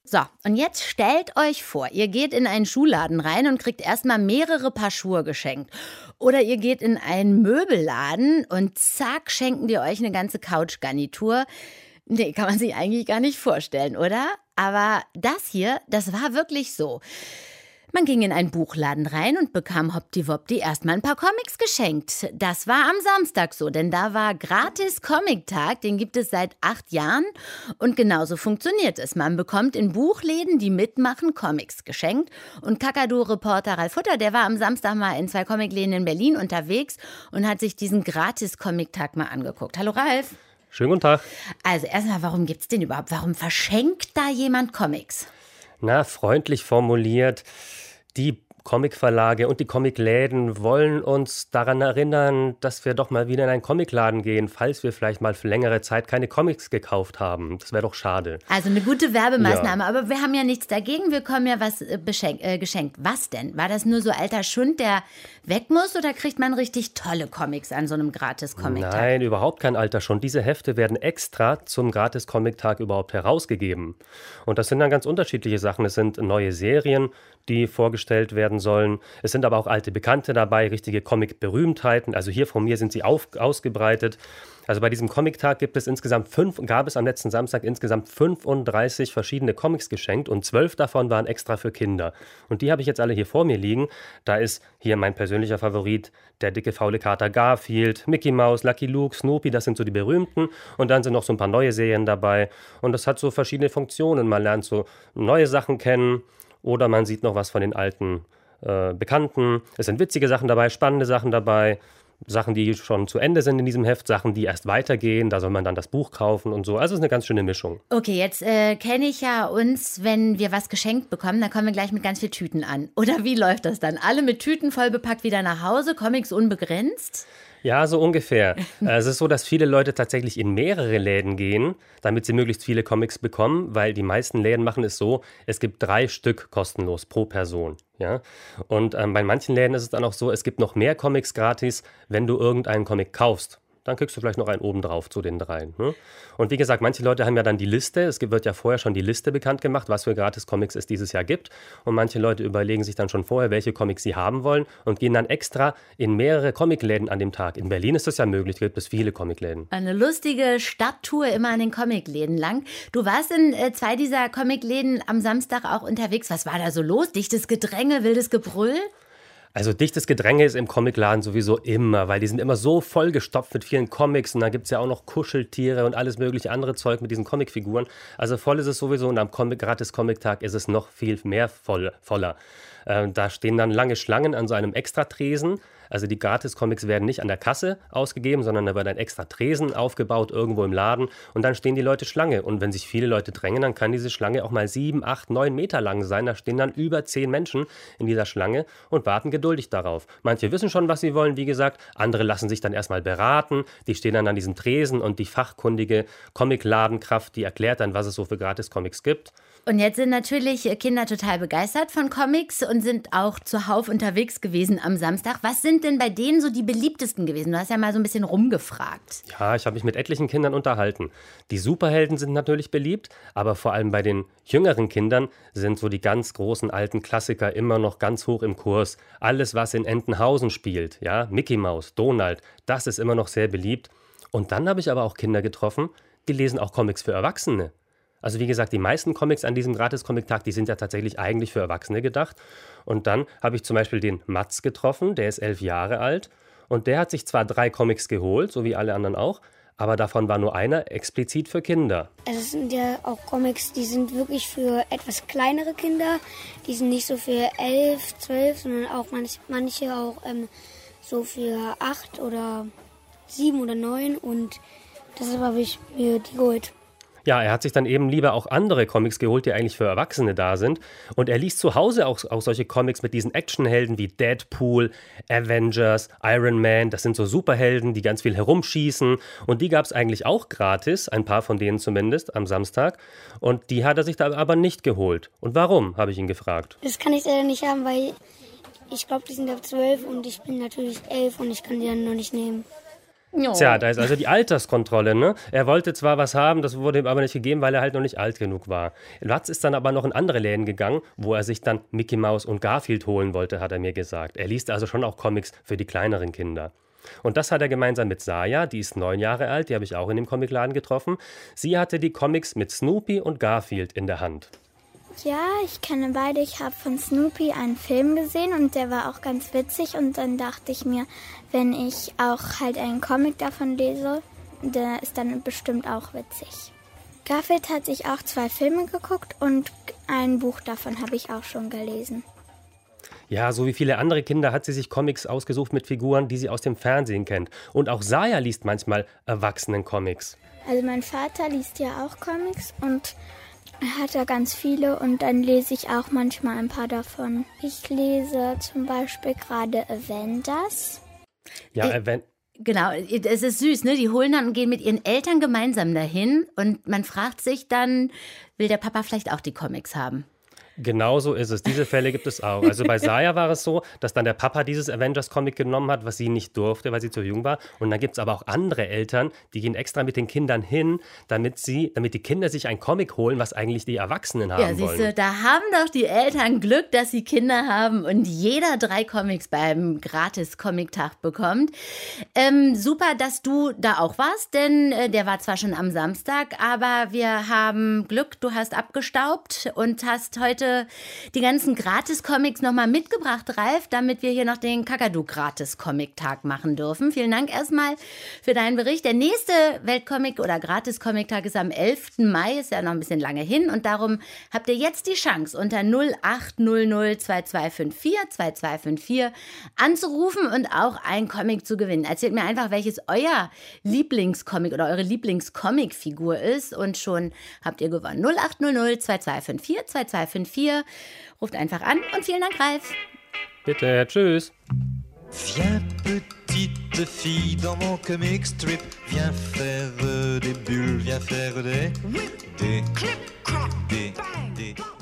So, und jetzt stellt euch vor, ihr geht in einen Schuhladen rein und kriegt erstmal mehrere Paar Schuhe geschenkt. Oder ihr geht in einen Möbelladen und zack, schenken die euch eine ganze Couchgarnitur. Nee, kann man sich eigentlich gar nicht vorstellen, oder? Aber das hier, das war wirklich so. Man ging in einen Buchladen rein und bekam hoppdiwoppdi erstmal ein paar Comics geschenkt. Das war am Samstag so, denn da war gratis Comic-Tag, den gibt es seit 8 Jahren. Und genauso funktioniert es. Man bekommt in Buchläden, die mitmachen, Comics geschenkt. Und Kakadu-Reporter Ralf Hutter, der war am Samstag mal in 2 Comicläden in Berlin unterwegs und hat sich diesen gratis Comic-Tag mal angeguckt. Hallo Ralf. Schönen guten Tag. Also erstmal, warum gibt's den überhaupt? Warum verschenkt da jemand Comics? Na, freundlich formuliert, die Comicverlage und die Comicläden wollen uns daran erinnern, dass wir doch mal wieder in einen Comicladen gehen, falls wir vielleicht mal für längere Zeit keine Comics gekauft haben. Das wäre doch schade. Also eine gute Werbemaßnahme, Ja. Aber wir haben ja nichts dagegen, wir bekommen ja was geschenkt. Was denn? War das nur so alter Schund, der weg muss, oder kriegt man richtig tolle Comics an so einem Gratis-Comic-Tag? Nein, überhaupt kein Alter schon. Diese Hefte werden extra zum Gratis-Comic-Tag überhaupt herausgegeben. Und das sind dann ganz unterschiedliche Sachen. Es sind neue Serien, die vorgestellt werden sollen. Es sind aber auch alte Bekannte dabei, richtige Comic-Berühmtheiten. Also hier von mir sind sie ausgebreitet. Also bei diesem Comic-Tag gab es am letzten Samstag insgesamt 35 verschiedene Comics geschenkt und 12 davon waren extra für Kinder. Und die habe ich jetzt alle hier vor mir liegen. Da ist hier mein persönlicher Favorit, der dicke faule Kater Garfield, Mickey Mouse, Lucky Luke, Snoopy, das sind so die berühmten. Und dann sind noch so ein paar neue Serien dabei. Und das hat so verschiedene Funktionen. Man lernt so neue Sachen kennen oder man sieht noch was von den alten Bekannten. Es sind witzige Sachen dabei, spannende Sachen dabei. Sachen, die schon zu Ende sind in diesem Heft, Sachen, die erst weitergehen, da soll man dann das Buch kaufen und so. Also es ist eine ganz schöne Mischung. Okay, jetzt kenne ich ja uns, wenn wir was geschenkt bekommen, dann kommen wir gleich mit ganz vielen Tüten an. Oder wie läuft das dann? Alle mit Tüten voll bepackt wieder nach Hause, Comics unbegrenzt? Ja, so ungefähr. Es ist so, dass viele Leute tatsächlich in mehrere Läden gehen, damit sie möglichst viele Comics bekommen, weil die meisten Läden machen es so, es gibt 3 Stück kostenlos pro Person. Ja? Und bei manchen Läden ist es dann auch so, es gibt noch mehr Comics gratis, wenn du irgendeinen Comic kaufst. Dann kriegst du vielleicht noch einen obendrauf zu den 3. Ne? Und wie gesagt, manche Leute haben ja dann die Liste. Wird ja vorher schon die Liste bekannt gemacht, was für Gratis-Comics es dieses Jahr gibt. Und manche Leute überlegen sich dann schon vorher, welche Comics sie haben wollen und gehen dann extra in mehrere Comicläden an dem Tag. In Berlin ist das ja möglich, gibt es viele Comicläden. Eine lustige Stadttour immer an den Comicläden lang. Du warst in 2 dieser Comicläden am Samstag auch unterwegs. Was war da so los? Dichtes Gedränge, wildes Gebrüll? Also dichtes Gedränge ist im Comicladen sowieso immer, weil die sind immer so vollgestopft mit vielen Comics und dann gibt es ja auch noch Kuscheltiere und alles mögliche andere Zeug mit diesen Comicfiguren. Also voll ist es sowieso und am Gratis-Comic-Tag ist es noch viel mehr voller. Da stehen dann lange Schlangen an so einem Extratresen. Also die Gratis-Comics werden nicht an der Kasse ausgegeben, sondern da wird ein extra Tresen aufgebaut irgendwo im Laden und dann stehen die Leute Schlange. Und wenn sich viele Leute drängen, dann kann diese Schlange auch mal 7, 8, 9 Meter lang sein. Da stehen dann über 10 Menschen in dieser Schlange und warten geduldig darauf. Manche wissen schon, was sie wollen, wie gesagt. Andere lassen sich dann erstmal beraten. Die stehen dann an diesem Tresen und die fachkundige Comicladenkraft, die erklärt dann, was es so für Gratis-Comics gibt. Und jetzt sind natürlich Kinder total begeistert von Comics und sind auch zuhauf unterwegs gewesen am Samstag. Was sind denn bei denen so die beliebtesten gewesen? Du hast ja mal so ein bisschen rumgefragt. Ja, ich habe mich mit etlichen Kindern unterhalten. Die Superhelden sind natürlich beliebt, aber vor allem bei den jüngeren Kindern sind so die ganz großen alten Klassiker immer noch ganz hoch im Kurs. Alles, was in Entenhausen spielt, ja, Mickey Mouse, Donald, das ist immer noch sehr beliebt. Und dann habe ich aber auch Kinder getroffen, die lesen auch Comics für Erwachsene. Also wie gesagt, die meisten Comics an diesem Gratis-Comic-Tag, die sind ja tatsächlich eigentlich für Erwachsene gedacht. Und dann habe ich zum Beispiel den Mats getroffen, der ist 11 Jahre alt. Und der hat sich zwar 3 Comics geholt, so wie alle anderen auch, aber davon war nur einer explizit für Kinder. Es sind ja auch Comics, die sind wirklich für etwas kleinere Kinder. Die sind nicht so für 11, 12, sondern auch manche auch so für 8 oder 7 oder 9. Und deshalb habe ich mir die geholt. Ja, er hat sich dann eben lieber auch andere Comics geholt, die eigentlich für Erwachsene da sind. Und er liest zu Hause auch solche Comics mit diesen Actionhelden wie Deadpool, Avengers, Iron Man. Das sind so Superhelden, die ganz viel herumschießen. Und die gab es eigentlich auch gratis, ein paar von denen zumindest, am Samstag. Und die hat er sich da aber nicht geholt. Und warum, habe ich ihn gefragt. Das kann ich leider nicht haben, weil ich glaube, die sind ab 12 und ich bin natürlich 11 und ich kann die dann noch nicht nehmen. Jo. Tja, da ist also die Alterskontrolle, ne? Er wollte zwar was haben, das wurde ihm aber nicht gegeben, weil er halt noch nicht alt genug war. Lutz ist dann aber noch in andere Läden gegangen, wo er sich dann Mickey Mouse und Garfield holen wollte, hat er mir gesagt. Er liest also schon auch Comics für die kleineren Kinder. Und das hat er gemeinsam mit Saya, die ist 9 Jahre alt, die habe ich auch in dem Comicladen getroffen. Sie hatte die Comics mit Snoopy und Garfield in der Hand. Ja, ich kenne beide. Ich habe von Snoopy einen Film gesehen und der war auch ganz witzig. Und dann dachte ich mir, wenn ich auch halt einen Comic davon lese, der ist dann bestimmt auch witzig. Garfield hat sich auch 2 Filme geguckt und ein Buch davon habe ich auch schon gelesen. Ja, so wie viele andere Kinder hat sie sich Comics ausgesucht mit Figuren, die sie aus dem Fernsehen kennt. Und auch Saya liest manchmal Erwachsenen-Comics. Also mein Vater liest ja auch Comics und er hat da ganz viele und dann lese ich auch manchmal ein paar davon. Ich lese zum Beispiel gerade Avengers. Ja, Genau, es ist süß, ne? Die holen dann und gehen mit ihren Eltern gemeinsam dahin und man fragt sich dann, will der Papa vielleicht auch die Comics haben? Genau so ist es. Diese Fälle gibt es auch. Also bei Saya war es so, dass dann der Papa dieses Avengers-Comic genommen hat, was sie nicht durfte, weil sie zu jung war. Und dann gibt es aber auch andere Eltern, die gehen extra mit den Kindern hin, damit die Kinder sich ein Comic holen, was eigentlich die Erwachsenen haben wollen. Ja, siehst du, da haben doch die Eltern Glück, dass sie Kinder haben und jeder 3 Comics beim Gratis-Comic-Tag bekommt. Super, dass du da auch warst, denn der war zwar schon am Samstag, aber wir haben Glück, du hast abgestaubt und hast heute die ganzen Gratis-Comics nochmal mitgebracht, Ralf, damit wir hier noch den Kakadu-Gratis-Comic-Tag machen dürfen. Vielen Dank erstmal für deinen Bericht. Der nächste Weltcomic- oder Gratis-Comic-Tag ist am 11. Mai, ist ja noch ein bisschen lange hin und darum habt ihr jetzt die Chance, unter 0800 2254 2254 anzurufen und auch ein Comic zu gewinnen. Erzählt mir einfach, welches euer Lieblingscomic oder eure Lieblingscomic-Figur ist und schon habt ihr gewonnen. 0800 2254 2254. Ruft einfach an und vielen Dank, Ralf. Bitte, tschüss. Viens petite fille dans mon comic strip, viens faire des bulles, viens faire des